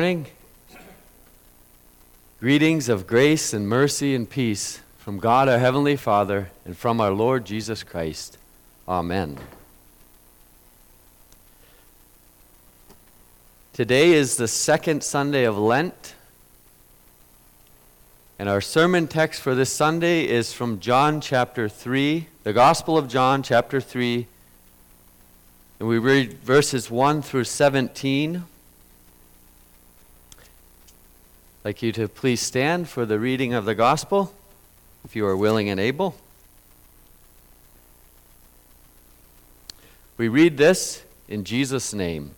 morning. Greetings of grace and mercy and peace from God our Heavenly Father and from our Lord Jesus Christ. Amen. Today is the second Sunday of Lent, and our sermon text for this Sunday is from John chapter 3, the Gospel of John chapter 3, and we read verses 1 through 17. I'd like you to please stand for the reading of the Gospel, if you are willing and able. We read this in Jesus' name.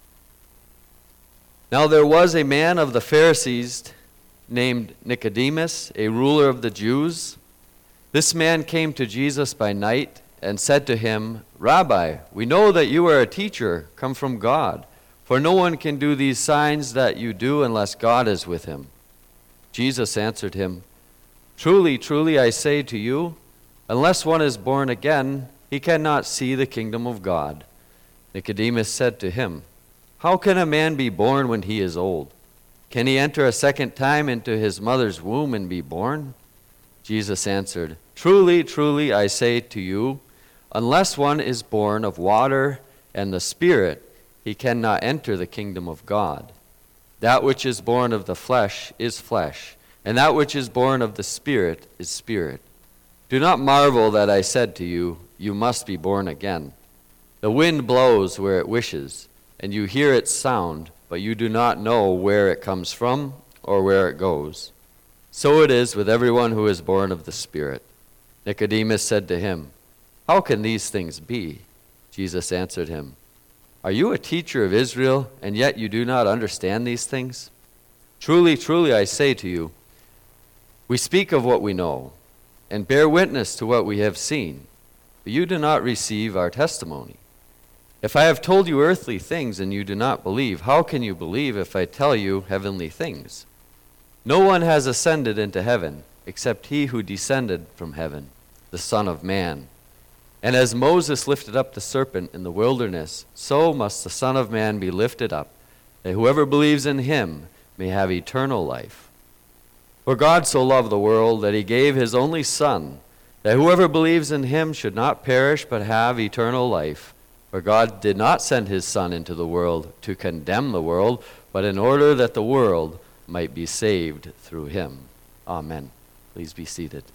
Now there was a man of the Pharisees named Nicodemus, a ruler of the Jews. This man came to Jesus by night and said to him, Rabbi, we know that you are a teacher come from God, for no one can do these signs that you do unless God is with him. Jesus answered him, Truly, truly, I say to you, unless one is born again, he cannot see the kingdom of God. Nicodemus said to him, How can a man be born when he is old? Can he enter a second time into his mother's womb and be born? Jesus answered, Truly, truly, I say to you, unless one is born of water and the Spirit, he cannot enter the kingdom of God. That which is born of the flesh is flesh, and that which is born of the Spirit is spirit. Do not marvel that I said to you, You must be born again. The wind blows where it wishes, and you hear its sound, but you do not know where it comes from or where it goes. So it is with everyone who is born of the Spirit. Nicodemus said to him, How can these things be? Jesus answered him, Are you a teacher of Israel, and yet you do not understand these things? Truly, truly, I say to you, we speak of what we know, and bear witness to what we have seen, but you do not receive our testimony. If I have told you earthly things and you do not believe, how can you believe if I tell you heavenly things? No one has ascended into heaven except he who descended from heaven, the Son of Man. And as Moses lifted up the serpent in the wilderness, so must the Son of Man be lifted up, that whoever believes in him may have eternal life. For God so loved the world that he gave his only Son, that whoever believes in him should not perish but have eternal life. For God did not send his Son into the world to condemn the world, but in order that the world might be saved through him. Amen. Please be seated.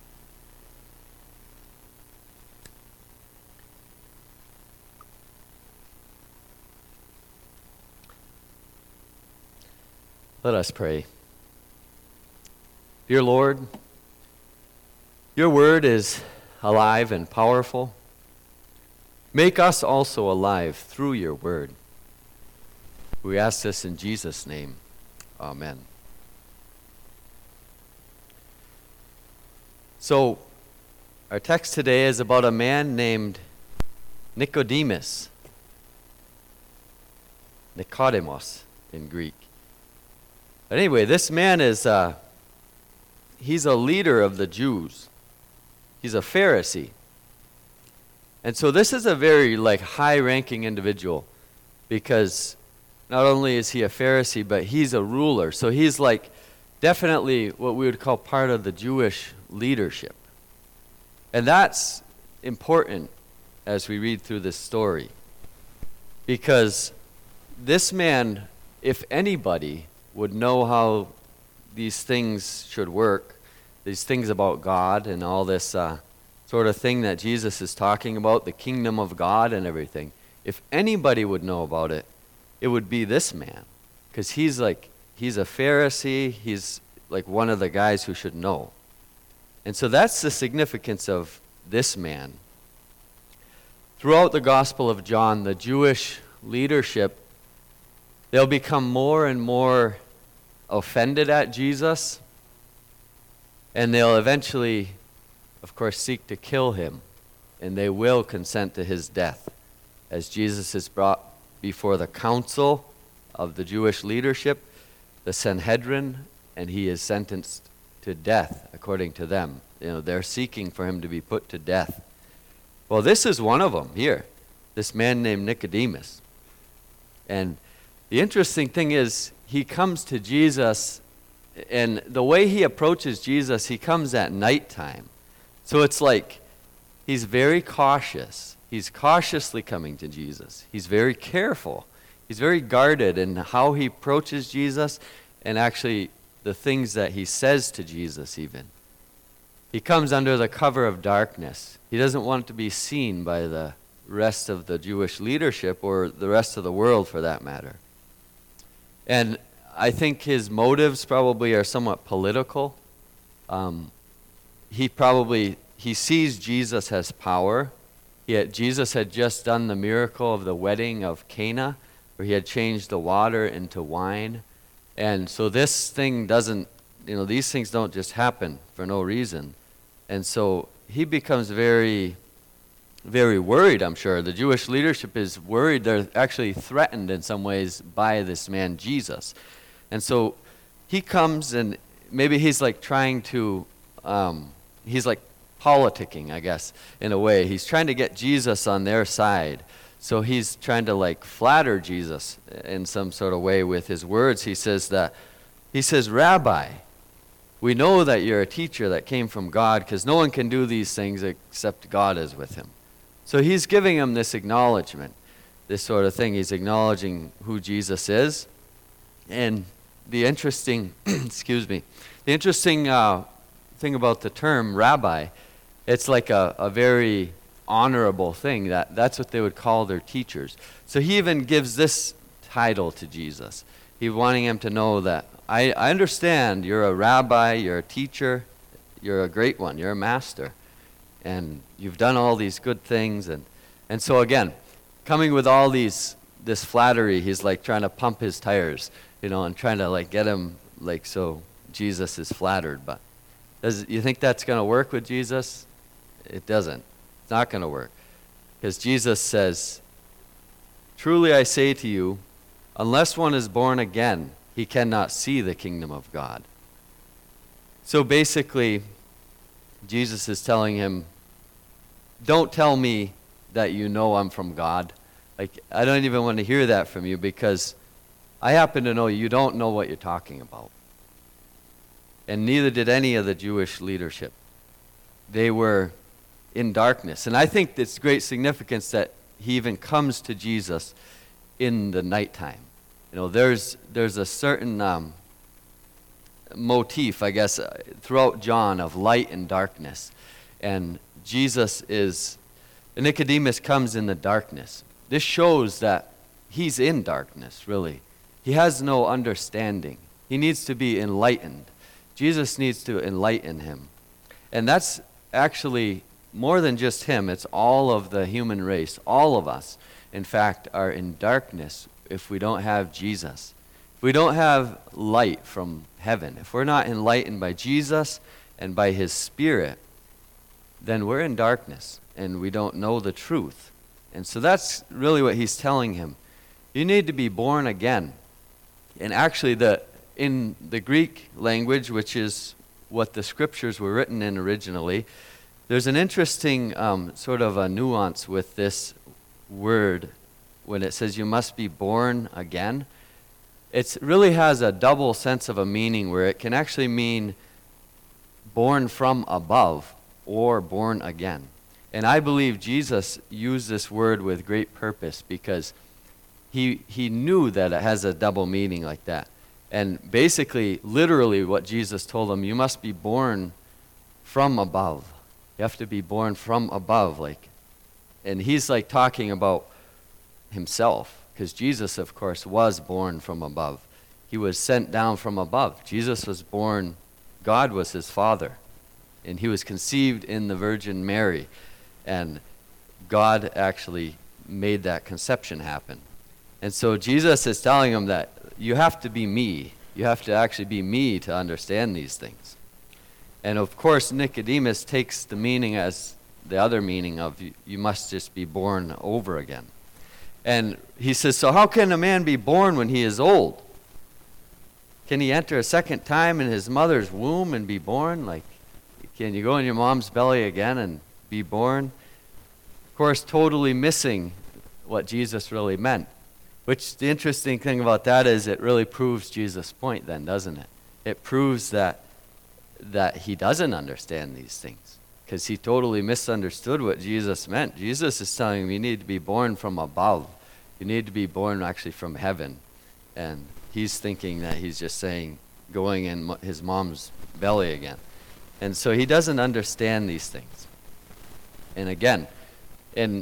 Let us pray. Dear Lord, your word is alive and powerful. Make us also alive through your word. We ask this in Jesus' name. Amen. So, our text today is about a man named Nicodemus. Nicodemus in Greek. But anyway, this man is, he's a leader of the Jews. He's a Pharisee. And so this is a very high-ranking individual, because not only is he a Pharisee, but he's a ruler. So he's definitely what we would call part of the Jewish leadership. And that's important as we read through this story, because this man, if anybody, would know how these things should work, these things about God and all this sort of thing that Jesus is talking about, the kingdom of God and everything. If anybody would know about it, it would be this man. Because he's a Pharisee, he's one of the guys who should know. And so that's the significance of this man. Throughout the Gospel of John, the Jewish leadership, they'll become more and more offended at Jesus, and they'll eventually, of course, seek to kill him, and they will consent to his death, as Jesus is brought before the council of the Jewish leadership, the Sanhedrin, and he is sentenced to death, according to them. They're seeking for him to be put to death. Well, this is one of them here, this man named Nicodemus. And the interesting thing is, he comes to Jesus, and the way he approaches Jesus, he comes at nighttime. So it's like he's very cautious. He's cautiously coming to Jesus. He's very careful. He's very guarded in how he approaches Jesus and actually the things that he says to Jesus even. He comes under the cover of darkness. He doesn't want to be seen by the rest of the Jewish leadership or the rest of the world for that matter. And I think his motives probably are somewhat political. He sees Jesus has power. Jesus had just done the miracle of the wedding of Cana, where he had changed the water into wine. And so this thing doesn't, these things don't just happen for no reason. And so he becomes very, very worried, I'm sure. The Jewish leadership is worried. They're actually threatened in some ways by this man, Jesus. And so he comes, and maybe he's like trying to, he's like politicking, I guess, in a way. He's trying to get Jesus on their side. So he's trying to like flatter Jesus in some sort of way with his words. He says, Rabbi, we know that you're a teacher that came from God, because no one can do these things except God is with him. So he's giving him this acknowledgement, this sort of thing. He's acknowledging who Jesus is. And the interesting, thing about the term rabbi, it's like a very honorable thing. That's what they would call their teachers. So he even gives this title to Jesus. He's wanting him to know that I understand you're a rabbi, you're a teacher, you're a great one, you're a master, and you've done all these good things. And so again, coming with all this flattery, he's like trying to pump his tires, and trying to like get him like so Jesus is flattered. But you think that's going to work with Jesus? It doesn't. It's not going to work. Because Jesus says, truly I say to you, unless one is born again, he cannot see the kingdom of God. So basically, Jesus is telling him, don't tell me that you know I'm from God. Like, I don't even want to hear that from you, because I happen to know you don't know what you're talking about. And neither did any of the Jewish leadership. They were in darkness. And I think it's great significance that he even comes to Jesus in the nighttime. There's a certain motif, I guess, throughout John of light and darkness. And Nicodemus comes in the darkness. This shows that he's in darkness, really. He has no understanding. He needs to be enlightened. Jesus needs to enlighten him. And that's actually more than just him. It's all of the human race. All of us, in fact, are in darkness if we don't have Jesus. If we don't have light from heaven, if we're not enlightened by Jesus and by his Spirit, then we're in darkness and we don't know the truth. And so that's really what he's telling him. You need to be born again. And actually, in the Greek language, which is what the scriptures were written in originally, there's an interesting sort of a nuance with this word when it says you must be born again. It really has a double sense of a meaning, where it can actually mean born from above or born again. And I believe Jesus used this word with great purpose, because he knew that it has a double meaning like that. And basically, literally what Jesus told him, you must be born from above. You have to be born from above. And he's like talking about himself, because Jesus, of course, was born from above. He was sent down from above. Jesus was born, God was his father. And he was conceived in the Virgin Mary. And God actually made that conception happen. And so Jesus is telling him that you have to be me. You have to actually be me to understand these things. And of course, Nicodemus takes the meaning as the other meaning of you must just be born over again. And he says, so how can a man be born when he is old? Can he enter a second time in his mother's womb and be born? Can you go in your mom's belly again and be born? Of course, totally missing what Jesus really meant. Which the interesting thing about that is it really proves Jesus' point then, doesn't it? It proves that he doesn't understand these things, because he totally misunderstood what Jesus meant. Jesus is telling him you need to be born from above. You need to be born actually from heaven. And he's thinking that he's just saying going in his mom's belly again. And so he doesn't understand these things. And again, in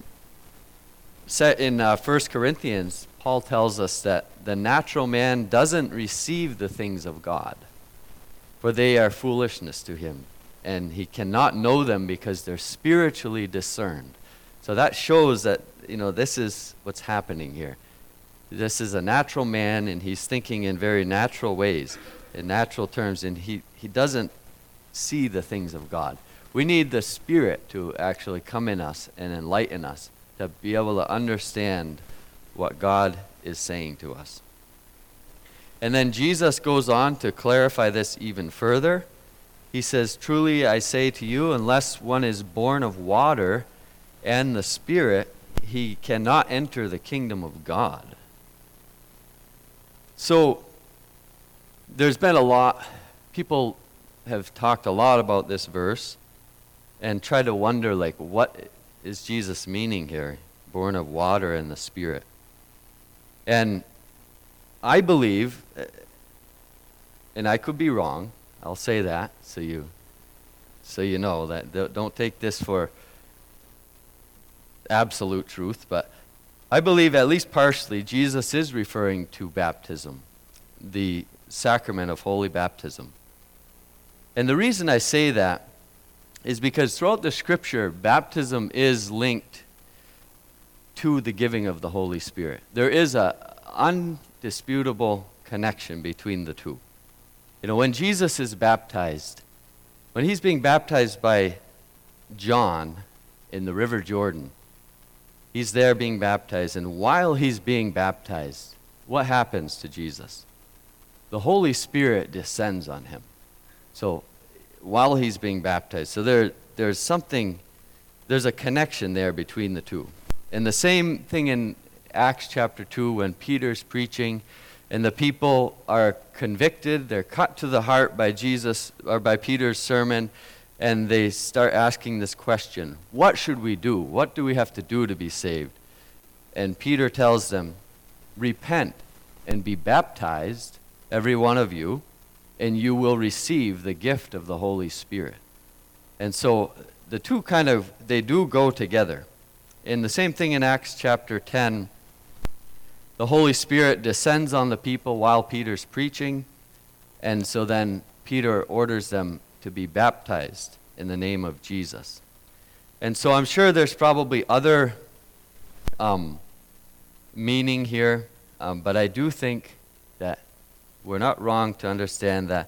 1 Corinthians, Paul tells us that the natural man doesn't receive the things of God, for they are foolishness to him, and he cannot know them because they're spiritually discerned. So that shows that, this is what's happening here. This is a natural man, and he's thinking in very natural ways, in natural terms, and he doesn't see the things of God. We need the Spirit to actually come in us and enlighten us, to be able to understand what God is saying to us. And then Jesus goes on to clarify this even further. He says, "Truly I say to you, unless one is born of water and the Spirit, he cannot enter the kingdom of God." So there's been people have talked a lot about this verse and tried to wonder, what is Jesus meaning here? Born of water and the Spirit. And I believe, and I could be wrong, I'll say that, so you know that. Don't take this for absolute truth, but I believe at least partially Jesus is referring to baptism, the sacrament of holy baptism. And the reason I say that is because throughout the Scripture, baptism is linked to the giving of the Holy Spirit. There is an undisputable connection between the two. When Jesus is baptized, when he's being baptized by John in the River Jordan, he's there being baptized, and while he's being baptized, what happens to Jesus? The Holy Spirit descends on him. So while he's being baptized, so there's a connection there between the two. And the same thing in Acts chapter 2 when Peter's preaching and the people are convicted, they're cut to the heart by Jesus or by Peter's sermon, and they start asking this question, what should we do? What do we have to do to be saved? And Peter tells them, repent and be baptized, every one of you, and you will receive the gift of the Holy Spirit. And so the two they do go together. And the same thing in Acts chapter 10, the Holy Spirit descends on the people while Peter's preaching, and so then Peter orders them to be baptized in the name of Jesus. And so I'm sure there's probably other meaning here, but I do think that we're not wrong to understand that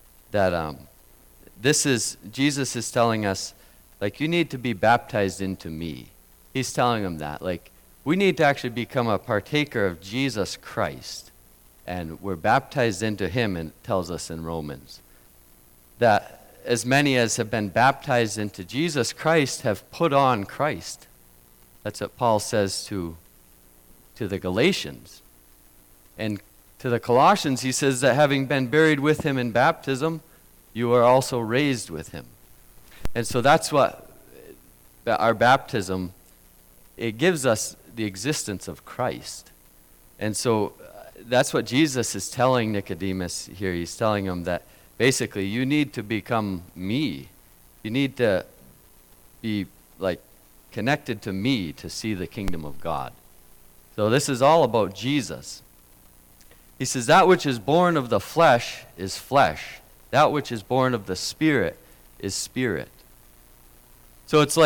Jesus is telling us, you need to be baptized into me. He's telling them that, we need to actually become a partaker of Jesus Christ, and we're baptized into him, and it tells us in Romans that as many as have been baptized into Jesus Christ have put on Christ. That's what Paul says to the Galatians. And to the Colossians, he says that having been buried with him in baptism, you are also raised with him. And so that's what our baptism, it gives us the existence of Christ. And so that's what Jesus is telling Nicodemus here. He's telling him that basically you need to become me. You need to be connected to me to see the kingdom of God. So this is all about Jesus. He says, that which is born of the flesh is flesh. That which is born of the Spirit is spirit. So it's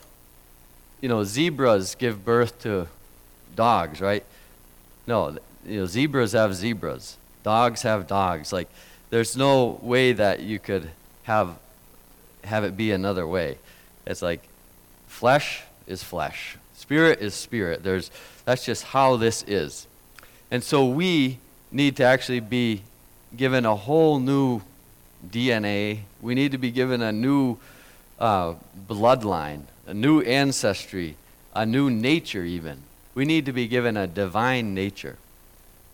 zebras give birth to dogs, right? No, zebras have zebras. Dogs have dogs. There's no way that you could have it be another way. It's flesh is flesh. Spirit is spirit. That's just how this is. And so we need to actually be given a whole new DNA. We need to be given a new bloodline, a new ancestry, a new nature even. We need to be given a divine nature.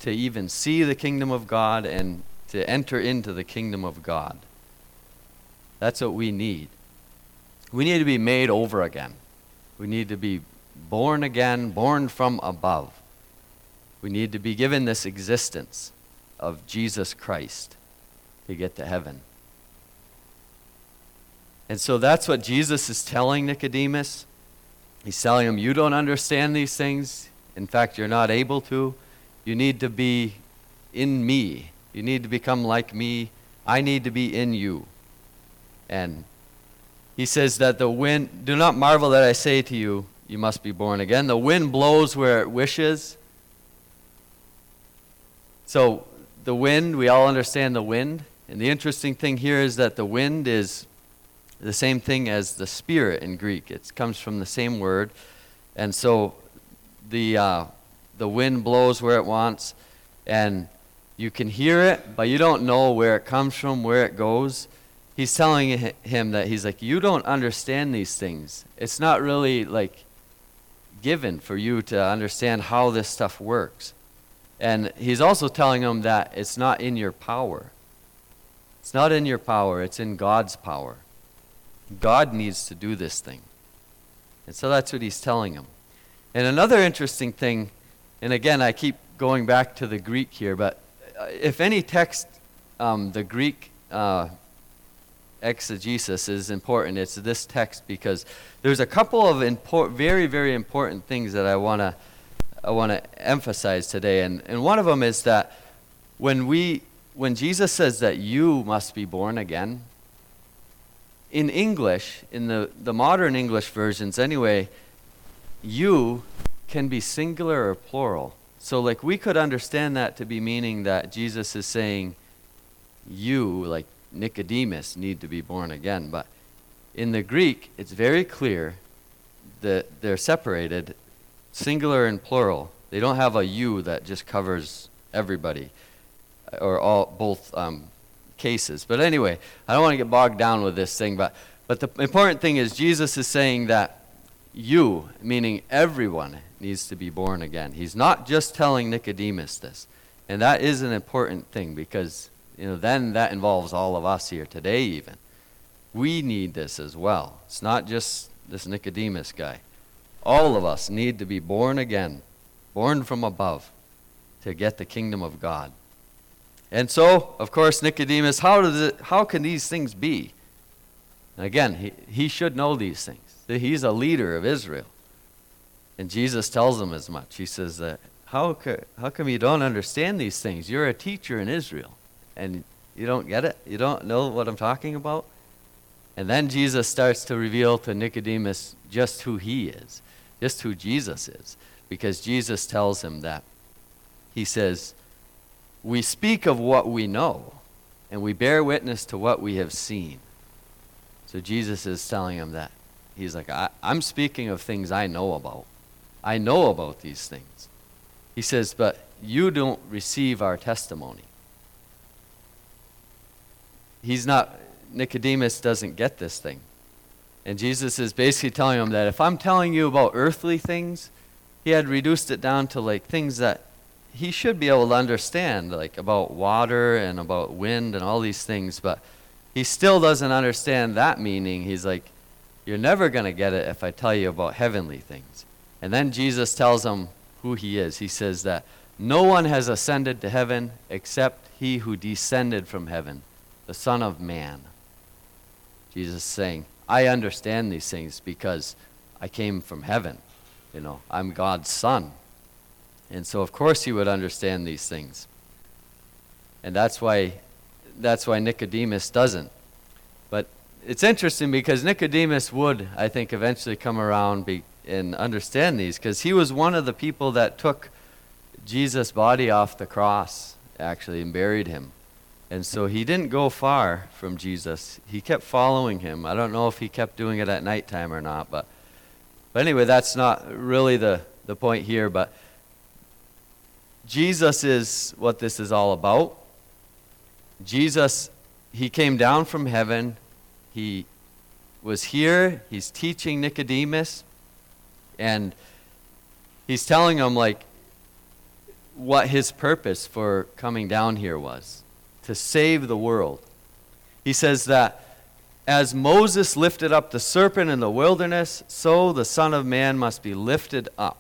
to even see the kingdom of God and to enter into the kingdom of God. That's what we need. We need to be made over again. We need to be born again, born from above. We need to be given this existence of Jesus Christ to get to heaven. And so that's what Jesus is telling Nicodemus. He's telling him, you don't understand these things. In fact, you're not able to. You need to be in me. You need to become like me. I need to be in you. And he says that the wind, do not marvel that I say to you, you must be born again. The wind blows where it wishes. So the wind, we all understand the wind. And the interesting thing here is that the wind is the same thing as the Spirit in Greek. It comes from the same word. And so the wind blows where it wants, and you can hear it, but you don't know where it comes from, where it goes. He's telling him that he's like, you don't understand these things. It's not really like given for you to understand how this stuff works. And he's also telling him that it's not in your power. It's not in your power, it's in God's power. God needs to do this thing. And so that's what he's telling him. And another interesting thing, and again, I keep going back to the Greek here, but if any text, the Greek exegesis is important, it's this text, because there's a couple of very, very important things that I want to emphasize today. And one of them is that when Jesus says that you must be born again, in English, in the modern English versions anyway, you can be singular or plural. So like we could understand that to be meaning that Jesus is saying you, like Nicodemus, need to be born again. But in the Greek, it's very clear that they're separated, singular and plural. They don't have a you that just covers everybody or both cases. But anyway, I don't want to get bogged down with this thing, but the important thing is Jesus is saying that you, meaning everyone, needs to be born again. He's not just telling Nicodemus this. And that is an important thing, because then that involves all of us here today even. We need this as well. It's not just this Nicodemus guy. All of us need to be born again, born from above, to get the kingdom of God. And so, of course, Nicodemus, how can these things be? And again, he should know these things. He's a leader of Israel. And Jesus tells him as much. He says that, how come you don't understand these things? You're a teacher in Israel, and you don't get it? You don't know what I'm talking about? And then Jesus starts to reveal to Nicodemus just who he is, just who Jesus is. Because Jesus tells him that. He says, we speak of what we know, and we bear witness to what we have seen. So Jesus is telling him that. He's like, I'm speaking of things I know about. I know about these things. He says, but you don't receive our testimony. Nicodemus doesn't get this thing. And Jesus is basically telling him that if I'm telling you about earthly things, he had reduced it down to like things that he should be able to understand, like about water and about wind and all these things, but he still doesn't understand that meaning. He's like, you're never going to get it if I tell you about heavenly things. And then Jesus tells him who he is. He says that no one has ascended to heaven except he who descended from heaven, the Son of Man. Jesus is saying, I understand these things because I came from heaven. I'm God's son. And so of course he would understand these things. And that's why Nicodemus doesn't. But it's interesting because Nicodemus would, I think, eventually come around and understand these, because he was one of the people that took Jesus' body off the cross, actually, and buried him. And so he didn't go far from Jesus. He kept following him. I don't know if he kept doing it at nighttime or not, but anyway, that's not really the point here. But Jesus is what this is all about. Jesus, he came down from heaven. He was here. He's teaching Nicodemus. And he's telling him, like, what his purpose for coming down here was, to save the world. He says that as Moses lifted up the serpent in the wilderness, so the Son of Man must be lifted up.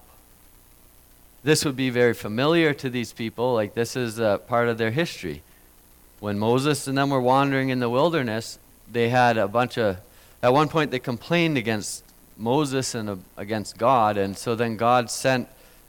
This would be very familiar to these people, like this is a part of their history. When Moses and them were wandering in the wilderness, they had at one point they complained against Moses and against God, and so then God sent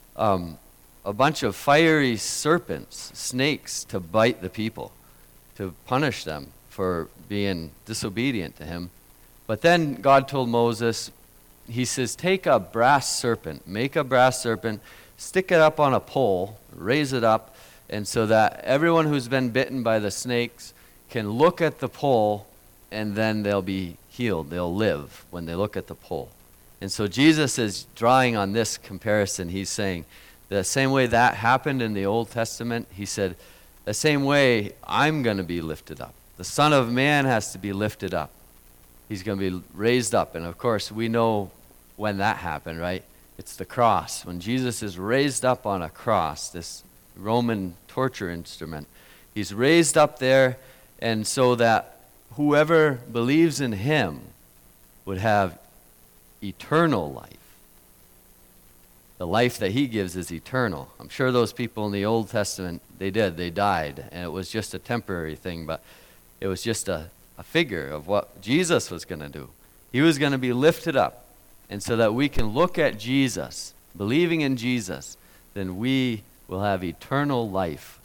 a bunch of fiery serpents, snakes, to bite the people, to punish them for being disobedient to him. But then God told Moses, he says, take a brass serpent, make a brass serpent, stick it up on a pole, raise it up, and so that everyone who's been bitten by the snakes can look at the pole, and then they'll be healed. They'll live when they look at the pole. And so Jesus is drawing on this comparison. He's saying, the same way that happened in the Old Testament, he said, the same way I'm going to be lifted up. The Son of Man has to be lifted up. He's going to be raised up. And of course, we know when that happened, right? It's the cross. When Jesus is raised up on a cross, this Roman torture instrument, he's raised up there, and so that whoever believes in him would have eternal life. The life that he gives is eternal. I'm sure those people in the Old Testament, they died, and it was just a temporary thing, but it was just a figure of what Jesus was going to do. He was going to be lifted up, and so that we can look at Jesus, believing in Jesus, then we will have eternal life.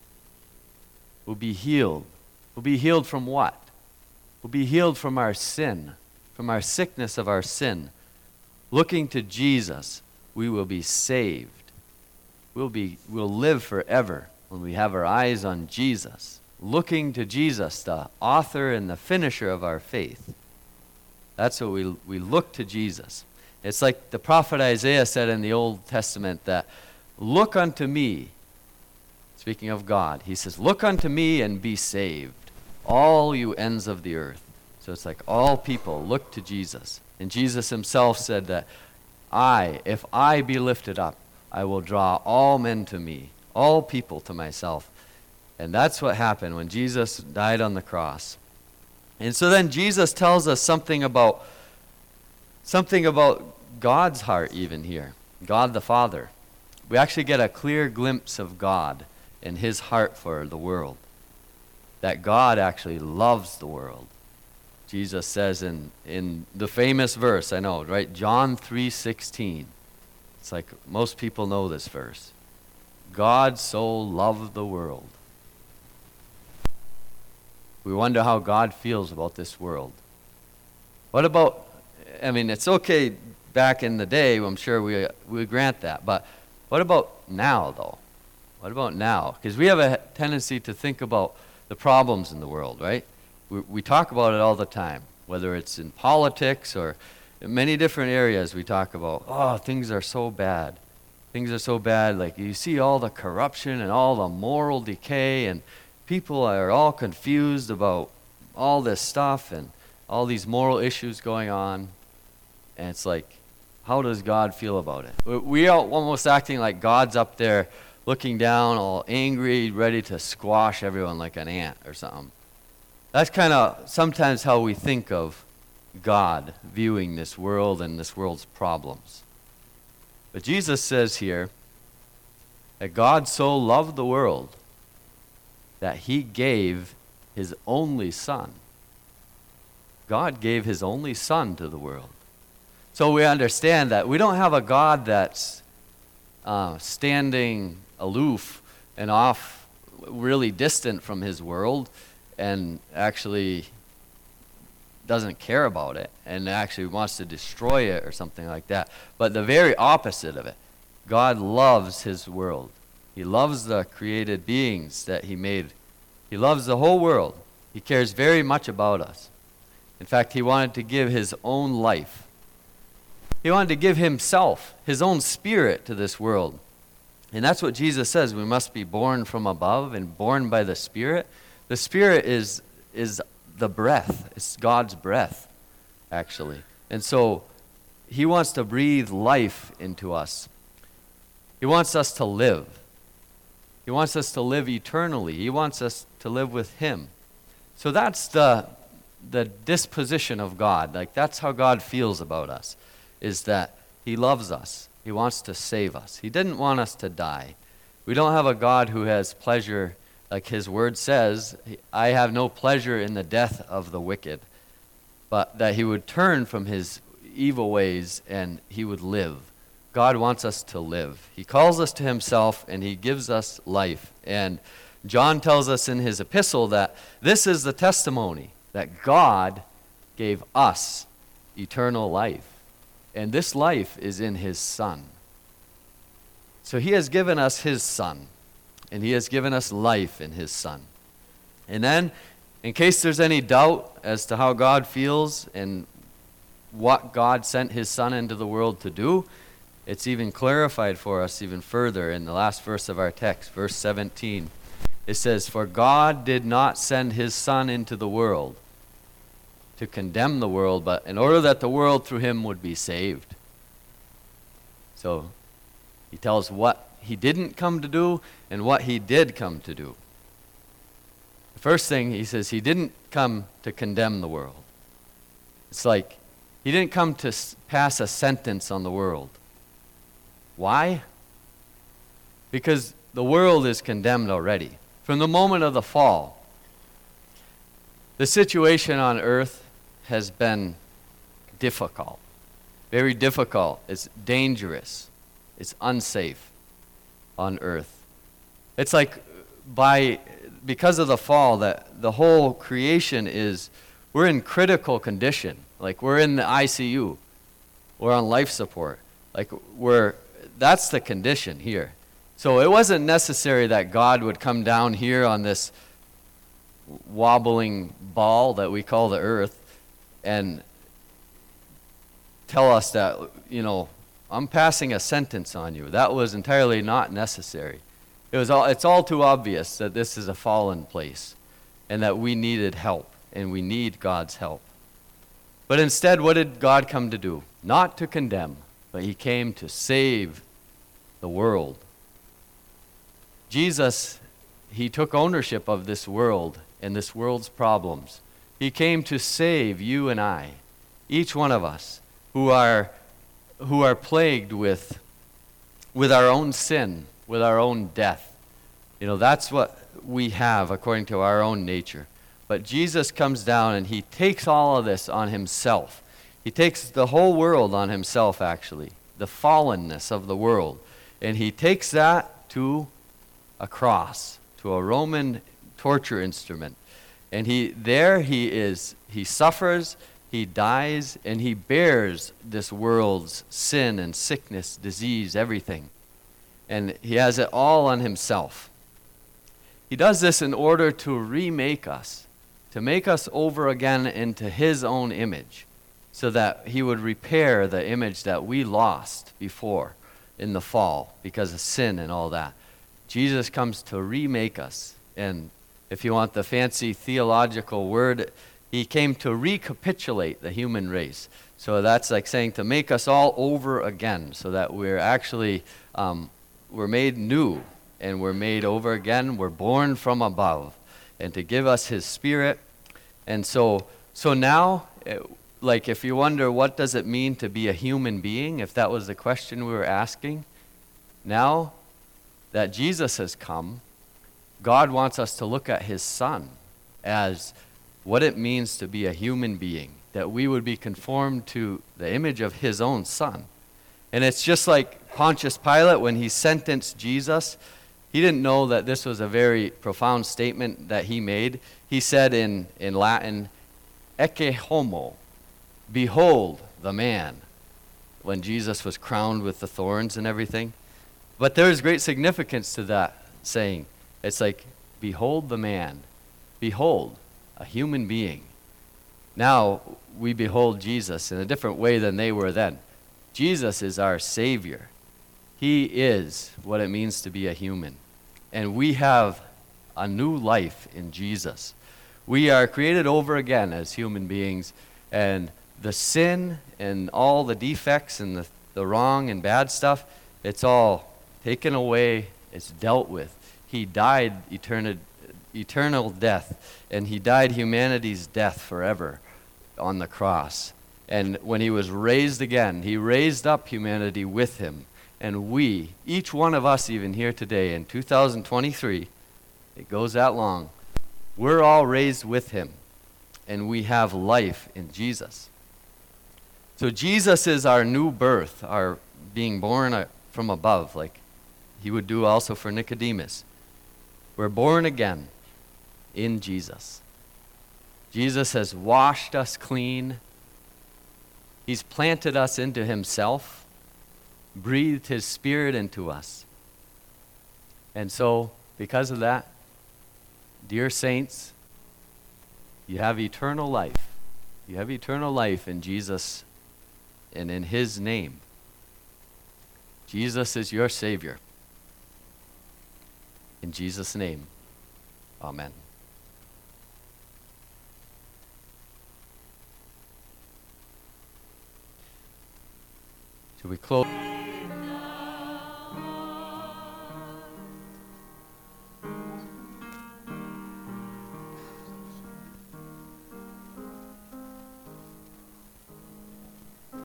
We'll be healed. We'll be healed from what? We'll be healed from our sin, from our sickness of our sin. Looking to Jesus, we will be saved. We'll live forever when we have our eyes on Jesus. Looking to Jesus, the author and the finisher of our faith. That's what we look to Jesus. It's like the prophet Isaiah said in the Old Testament that, look unto me, speaking of God, he says, look unto me and be saved, all you ends of the earth. So it's like all people look to Jesus. And Jesus himself said that, if I be lifted up, I will draw all men to me, all people to myself. And that's what happened when Jesus died on the cross. And so then Jesus tells us something about God's heart even here, God the Father. We actually get a clear glimpse of God and his heart for the world, that God actually loves the world. Jesus says in the famous verse, I know, right? John 3:16. It's like most people know this verse. God so loved the world. We wonder how God feels about this world. What about, it's okay back in the day, I'm sure we grant that, but what about now, though? What about now? Because we have a tendency to think about the problems in the world, right? We talk about it all the time, whether it's in politics or in many different areas. We talk about, things are so bad. Things are so bad. Like you see all the corruption and all the moral decay, and people are all confused about all this stuff and all these moral issues going on. And it's like, how does God feel about it? We are almost acting like God's up there looking down, all angry, ready to squash everyone like an ant or something. That's kind of sometimes how we think of God viewing this world and this world's problems. But Jesus says here that God so loved the world that he gave his only son. God gave his only son to the world. So we understand that we don't have a God that's standing aloof and off, really distant from his world, and actually doesn't care about it and actually wants to destroy it or something like that. But the very opposite of it. God loves his world. He loves the created beings that he made. He loves the whole world. He cares very much about us. In fact, he wanted to give his own life. He wanted to give himself, his own spirit to this world. And that's what Jesus says. We must be born from above and born by the Spirit. The Spirit is the breath. It's God's breath, actually. And so he wants to breathe life into us. He wants us to live. He wants us to live eternally. He wants us to live with him. So that's the disposition of God. Like, that's how God feels about us, is that he loves us. He wants to save us. He didn't want us to die. We don't have a God who has pleasure, like his word says, I have no pleasure in the death of the wicked, but that he would turn from his evil ways and he would live. God wants us to live. He calls us to himself and he gives us life. And John tells us in his epistle that this is the testimony, that God gave us eternal life. And this life is in his Son. So he has given us his Son, and he has given us life in his Son. And then, in case there's any doubt as to how God feels and what God sent his Son into the world to do, it's even clarified for us even further in the last verse of our text, verse 17. It says, "For God did not send his Son into the world to condemn the world, but in order that the world through him would be saved." So he tells what he didn't come to do and what he did come to do. The first thing he says, he didn't come to condemn the world. It's like he didn't come to pass a sentence on the world. Why? Because the world is condemned already. From the moment of the fall, the situation on earth has been difficult, very difficult. It's dangerous. It's unsafe on earth. It's like because of the fall, that the whole creation we're in critical condition. Like, we're in the ICU. We're on life support. Like, that's the condition here. So it wasn't necessary that God would come down here on this wobbling ball that we call the earth and tell us that, I'm passing a sentence on you. That was entirely not necessary. It's all too obvious that this is a fallen place and that we needed help, and we need God's help. But instead, what did God come to do? Not to condemn, but he came to save the world. Jesus, he took ownership of this world and this world's problems. He came to save you and I, each one of us, who are plagued with our own sin, with our own death. That's what we have according to our own nature. But Jesus comes down and he takes all of this on himself. He takes the whole world on himself, actually, the fallenness of the world. And he takes that to a cross, to a Roman torture instrument. And he suffers, he dies, and he bears this world's sin and sickness, disease, everything. And he has it all on himself. He does this in order to remake us, to make us over again into his own image, so that he would repair the image that we lost before in the fall because of sin and all that. Jesus comes to remake us. And if you want the fancy theological word, he came to recapitulate the human race. So that's like saying to make us all over again, so that we're actually, we're made new and we're made over again. We're born from above, and to give us his Spirit. And so now, like, if you wonder what does it mean to be a human being, if that was the question we were asking, now that Jesus has come, God wants us to look at his Son as what it means to be a human being, that we would be conformed to the image of his own Son. And it's just like Pontius Pilate, when he sentenced Jesus, he didn't know that this was a very profound statement that he made. He said in Latin, "Ecce homo," behold the man, when Jesus was crowned with the thorns and everything. But there's great significance to that saying. It's like, behold the man. Behold, a human being. Now we behold Jesus in a different way than they were then. Jesus is our Savior. He is what it means to be a human. And we have a new life in Jesus. We are created over again as human beings, and the sin and all the defects and the wrong and bad stuff, it's all taken away, it's dealt with. he died eternal death, and he died humanity's death forever on the cross. And when he was raised again, he raised up humanity with him. And we, each one of us even here today in 2023, it goes that long, we're all raised with him. And we have life in Jesus. So Jesus is our new birth, our being born from above, like he would do also for Nicodemus. We're born again in Jesus. Jesus has washed us clean. He's planted us into himself, breathed his spirit into us. And so, because of that, dear saints, you have eternal life. You have eternal life in Jesus and in his name. Jesus is your Savior. In Jesus' name, amen. Should we close?